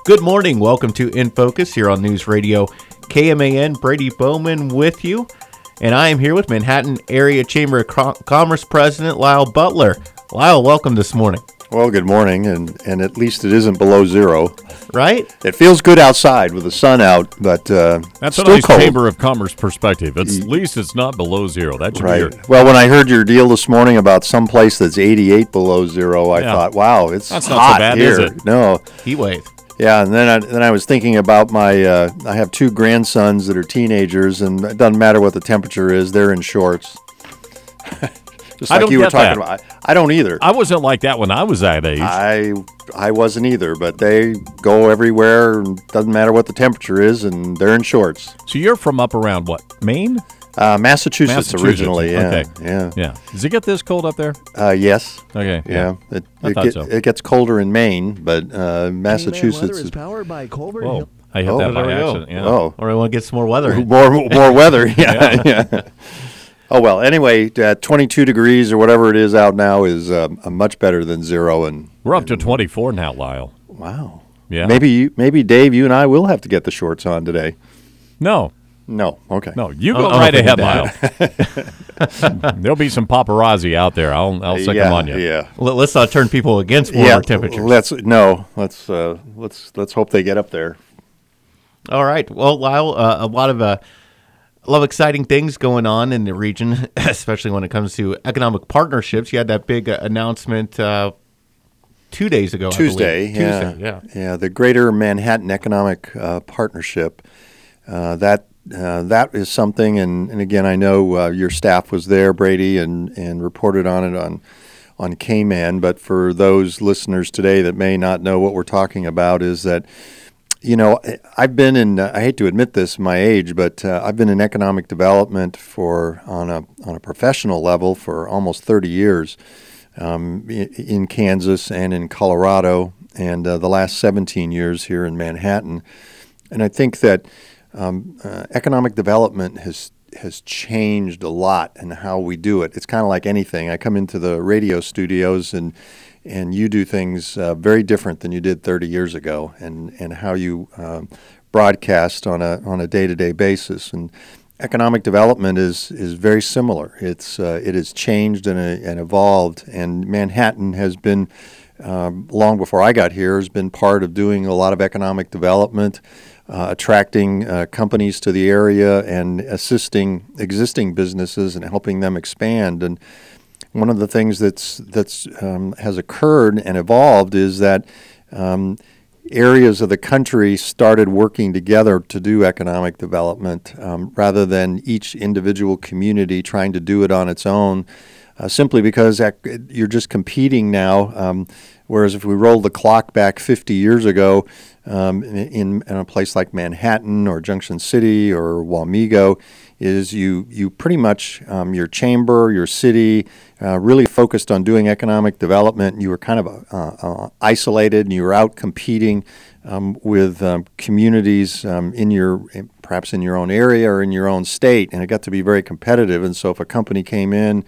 Good morning. Welcome to In Focus here on News Radio KMAN. Brady Bowman with you. And I am here with Manhattan Area Chamber of Commerce President Lyle Butler. Lyle, welcome this morning. Well, good morning, and at least it isn't below zero. Right? It feels good outside with the sun out, but that's still a nice cold. Chamber of Commerce perspective. At least it's not below zero. That should Right. be your... Well, when I heard your deal this morning about some place that's 88 below zero, I thought, wow, it's That's hot not so bad, here. is it? No. Heat wave. Yeah, and then I was thinking about my, I have two grandsons that are teenagers, and it doesn't matter what the temperature is, they're in shorts. Just like don't you were get talking that. about. I don't either. I wasn't like that when I was that age. I wasn't either, but they go everywhere, and doesn't matter what the temperature is, and they're in shorts. So you're from up around what, Maine? Massachusetts originally, yeah. Okay. Yeah. Does it get this cold up there? Yes. Okay. Yeah. So. It gets colder in Maine, but Massachusetts is powered by Colbert Whoa. Hill. I hit that by accident. Yeah. Oh, Or we want to get some more weather. more weather. Yeah. Oh, well, anyway, 22 degrees or whatever it is out now is much better than zero. And We're up to 24 now, Lyle. wow. Yeah. Maybe Dave, you and I will have to get the shorts on today. No. Okay. No, you go I'll right think ahead, of Lyle. There'll be some paparazzi out there. I'll stick them on you. Yeah. Let's not turn people against warmer temperatures. Let's hope they get up there. All right. Well, Lyle, a lot of exciting things going on in the region, especially when it comes to economic partnerships. You had that big announcement 2 days ago, Tuesday, I believe. Tuesday, yeah. The Greater Manhattan Economic Partnership. That is something, and again, I know your staff was there, Brady, and reported on it on KMAN. But for those listeners today that may not know what we're talking about, is that, you know, I've been in, I hate to admit this, my age, but I've been in economic development on a professional level for almost 30 years in Kansas and in Colorado, and the last 17 years here in Manhattan. And I think that economic development has changed a lot in how we do it. It's kind of like anything. I come into the radio studios and you do things very different than you did 30 years ago, and how you broadcast on a day-to-day basis. And economic development is very similar. It has changed and evolved. And Manhattan has been, long before I got here, has been part of doing a lot of economic development, attracting companies to the area and assisting existing businesses and helping them expand. And one of the things that's has occurred and evolved is that areas of the country started working together to do economic development rather than each individual community trying to do it on its own, simply because you're just competing now. Whereas if we roll the clock back 50 years ago, in a place like Manhattan or Junction City or Wamego, is you pretty much, your chamber, your city, really focused on doing economic development. You were kind of isolated, and you were out competing with communities perhaps in your own area or in your own state, and it got to be very competitive. And so if a company came in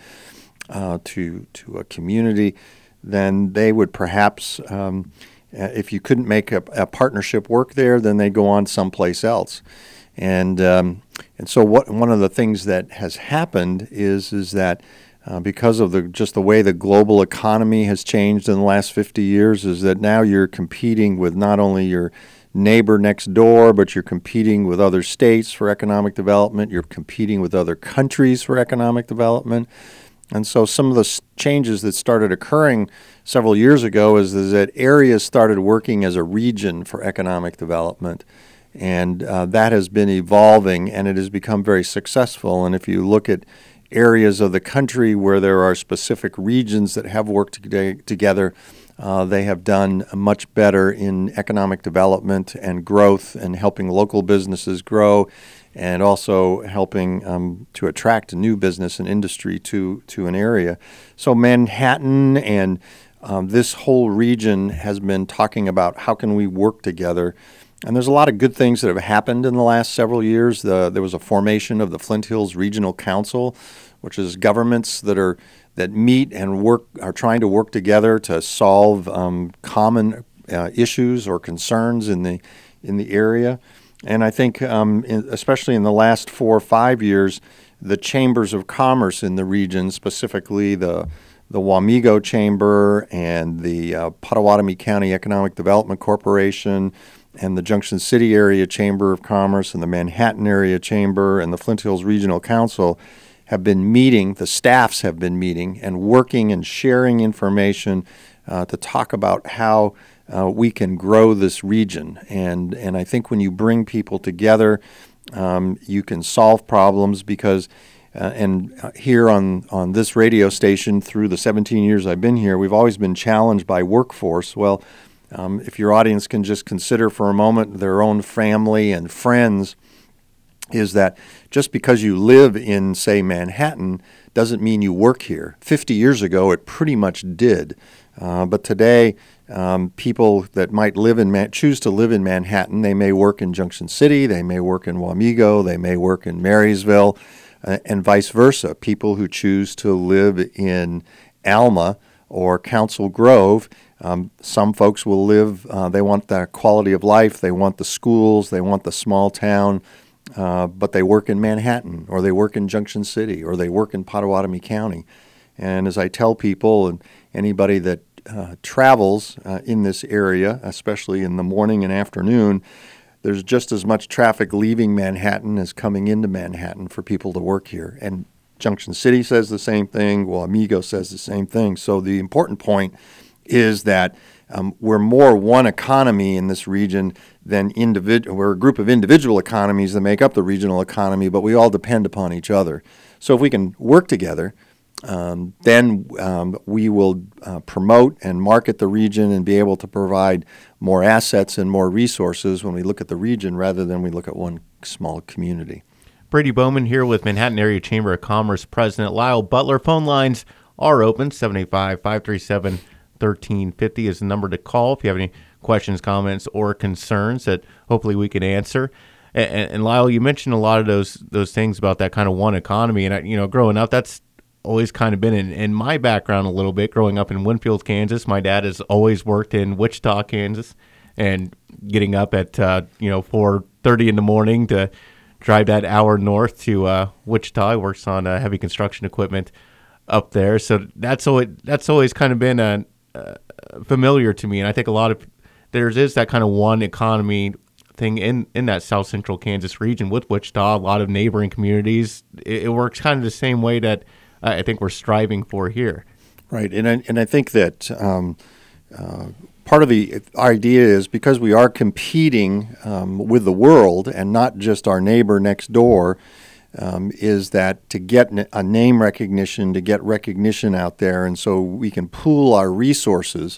to a community, then they would perhaps, if you couldn't make a partnership work there, then they'd go on someplace else. And so one of the things that has happened is that because of just the way the global economy has changed in the last 50 years, is that now you're competing with not only your neighbor next door, but you're competing with other states for economic development. You're competing with other countries for economic development. And so some of the changes that started occurring several years ago is that areas started working as a region for economic development. And that has been evolving, and it has become very successful. And if you look at areas of the country where there are specific regions that have worked together, they have done much better in economic development and growth and helping local businesses grow, and also helping to attract new business and industry to an area. So Manhattan and this whole region has been talking about how can we work together. And there's a lot of good things that have happened in the last several years. There was a formation of the Flint Hills Regional Council, which is governments that meet and are trying to work together to solve common issues or concerns in the area. And I think, especially in the last 4 or 5 years, the chambers of commerce in the region, specifically the Wamego Chamber and the Potawatomi County Economic Development Corporation and the Junction City Area Chamber of Commerce and the Manhattan Area Chamber and the Flint Hills Regional Council have been meeting, the staffs have been meeting and working and sharing information to talk about how we can grow this region. And I think when you bring people together, you can solve problems because, here on this radio station through the 17 years I've been here, we've always been challenged by workforce. Well, if your audience can just consider for a moment their own family and friends, is that just because you live in, say, Manhattan doesn't mean you work here. 50 years ago, it pretty much did. But today, people that might choose to live in Manhattan, they may work in Junction City, they may work in Wamego, they may work in Marysville, and vice versa. People who choose to live in Alma or Council Grove, some folks will live, they want that quality of life, they want the schools, they want the small town, but they work in Manhattan, or they work in Junction City, or they work in Potawatomi County. And as I tell people, and anybody that travels in this area, especially in the morning and afternoon, there's just as much traffic leaving Manhattan as coming into Manhattan for people to work here. And Junction City says the same thing. Wamego says the same thing. So the important point is that we're more one economy in this region than individual. We're a group of individual economies that make up the regional economy, but we all depend upon each other. So if we can work together, then we will promote and market the region and be able to provide more assets and more resources when we look at the region rather than we look at one small community. Brady Bowman here with Manhattan Area Chamber of Commerce President Lyle Butler. Phone lines are open. 785-537-1350 is the number to call if you have any questions, comments, or concerns that hopefully we can answer. And Lyle, you mentioned a lot of those things about that kind of one economy. And, growing up, that's always kind of been in my background a little bit. Growing up in Winfield, Kansas, my dad has always worked in Wichita, Kansas, and getting up at 4:30 in the morning to drive that hour north to Wichita. He works on heavy construction equipment up there, so that's always kind of been familiar to me. And I think a lot of there is that kind of one economy thing in that South Central Kansas region with Wichita. A lot of neighboring communities. It works kind of the same way that I think we're striving for here. Right, and I think that part of the idea is because we are competing with the world and not just our neighbor next door, is that to get a name recognition, to get recognition out there, and so we can pool our resources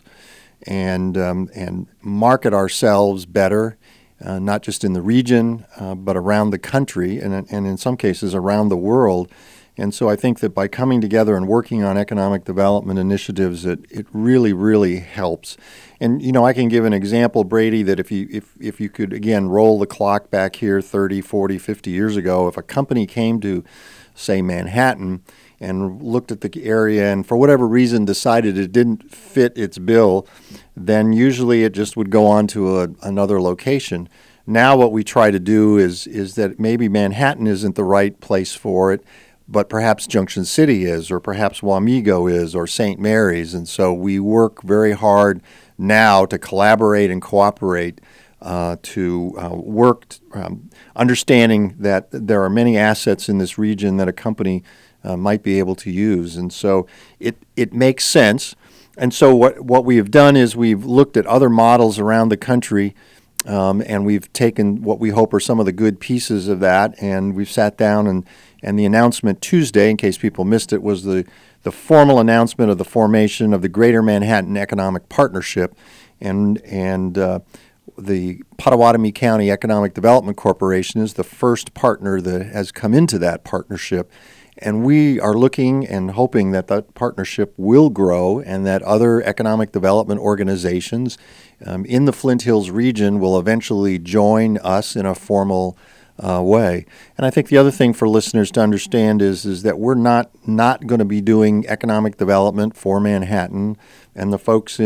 and market ourselves better, not just in the region, but around the country and in some cases around the world. And so I think that by coming together and working on economic development initiatives, it really, really helps. And, I can give an example, Brady, that if you could, again, roll the clock back here 30, 40, 50 years ago, if a company came to, say, Manhattan and looked at the area and for whatever reason decided it didn't fit its bill, then usually it just would go on to another location. Now what we try to do is that maybe Manhattan isn't the right place for it, but perhaps Junction City is, or perhaps Wamego is, or St. Mary's. And so we work very hard now to collaborate and cooperate to work, understanding that there are many assets in this region that a company might be able to use. And so it makes sense. And so what we have done is we've looked at other models around the country, and we've taken what we hope are some of the good pieces of that, and we've sat down and the announcement Tuesday, in case people missed it, was the formal announcement of the formation of the Greater Manhattan Economic Partnership, and the Potawatomi County Economic Development Corporation is the first partner that has come into that partnership. And we are looking and hoping that that partnership will grow and that other economic development organizations in the Flint Hills region will eventually join us in a formal way. And I think the other thing for listeners to understand is that we're not going to be doing economic development for Manhattan, and the folks in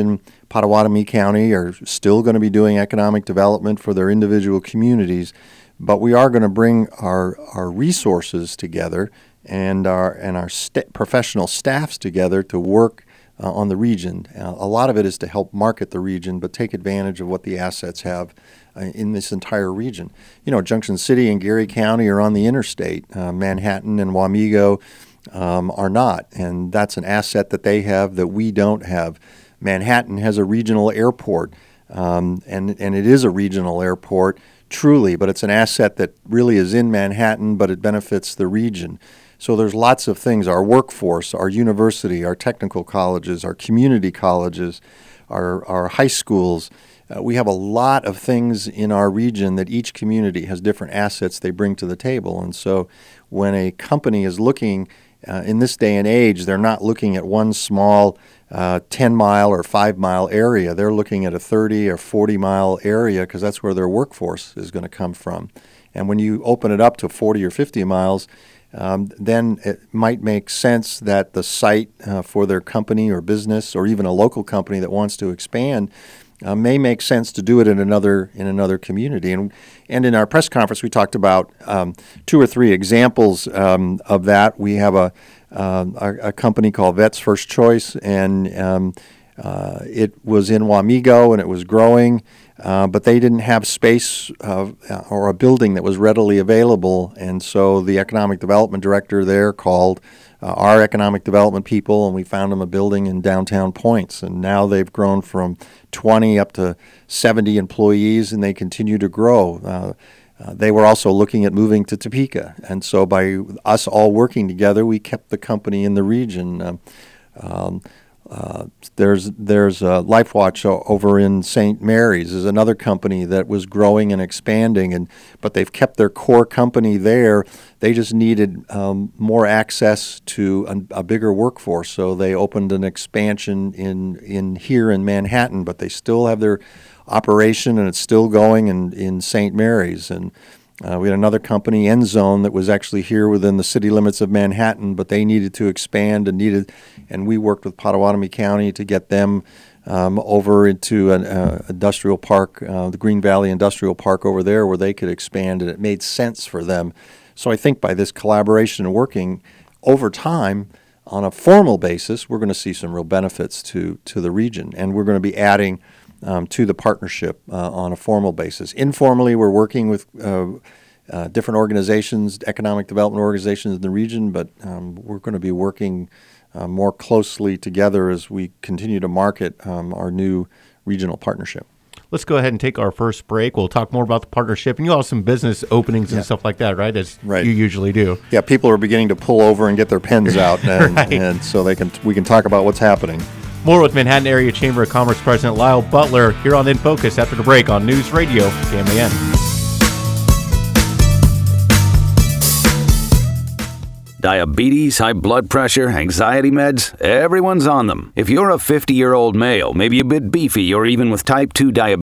Potawatomi County are still going to be doing economic development for their individual communities, but we are going to bring our resources together and our professional staffs together to work on the region. A lot of it is to help market the region, but take advantage of what the assets have in this entire region. Junction City and Geary County are on the interstate. Manhattan and Wamego are not, and that's an asset that they have that we don't have. Manhattan has a regional airport, and it is a regional airport, truly, but it's an asset that really is in Manhattan, but it benefits the region. So there's lots of things, our workforce, our university, our technical colleges, our community colleges, our high schools. We have a lot of things in our region that each community has different assets they bring to the table. And so when a company is looking in this day and age, they're not looking at one small 10-mile or 5-mile area. They're looking at a 30 or 40-mile area because that's where their workforce is going to come from. And when you open it up to 40 or 50 miles, then it might make sense that the site for their company or business, or even a local company that wants to expand, may make sense to do it in another community. And in our press conference, we talked about 2 or 3 examples of that. We have a company called Vets First Choice, and it was in Wamego, and it was growing, but they didn't have space or a building that was readily available. And so the economic development director there called our economic development people, and we found them a building in downtown Points. And now they've grown from 20 up to 70 employees, and they continue to grow. They were also looking at moving to Topeka, and so by us all working together, we kept the company in the region. There's LifeWatch over in St. Mary's is another company that was growing and expanding, but they've kept their core company there. They just needed more access to a bigger workforce, so they opened an expansion in here in Manhattan, but they still have their operation, and it's still going in St. Mary's. And we had another company, Endzone, that was actually here within the city limits of Manhattan, but they needed to expand and we worked with Potawatomi County to get them over into an industrial park, the Green Valley Industrial Park over there, where they could expand, and it made sense for them. So I think by this collaboration and working over time on a formal basis, we're going to see some real benefits to the region, and we're going to be adding to the partnership on a formal basis. Informally, we're working with different organizations, economic development organizations in the region, but we're going to be working more closely together as we continue to market our new regional partnership. Let's go ahead and take our first break. We'll talk more about the partnership, and you have some business openings and stuff like that, right? As you usually do. Yeah, people are beginning to pull over and get their pens out, and, right. And so we can talk about what's happening. More with Manhattan Area Chamber of Commerce President Lyle Butler here on In Focus after the break on News Radio KMAN. Diabetes, high blood pressure, anxiety meds, everyone's on them. If you're a 50-year-old male, maybe a bit beefy, or even with type 2 diabetes,